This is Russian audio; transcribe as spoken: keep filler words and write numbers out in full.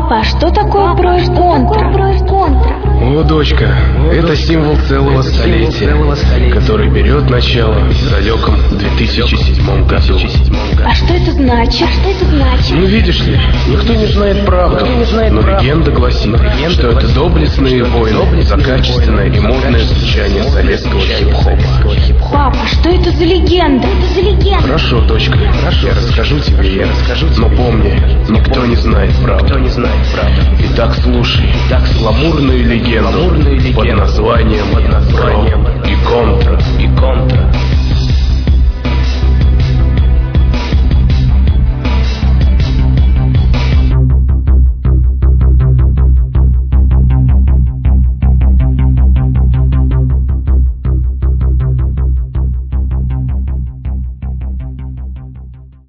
Папа, что такое про и контра? О, дочка, это символ целого столетия, который берет начало в далеком две тысячи седьмом году. А что это значит? Что это значит? Ну, видишь ли, никто не знает правду, но легенда гласит, что это доблестные воины за качественное и модное звучание советского хип-хопа. Папа, что это за легенда? Это за легенда. Хорошо, дочка, я расскажу тебе, я расскажу тебе. Но помни, никто не знает правду. Никто не знает правду. Итак, слушай, так гламурную легенду под названием «Про и контра». И контра.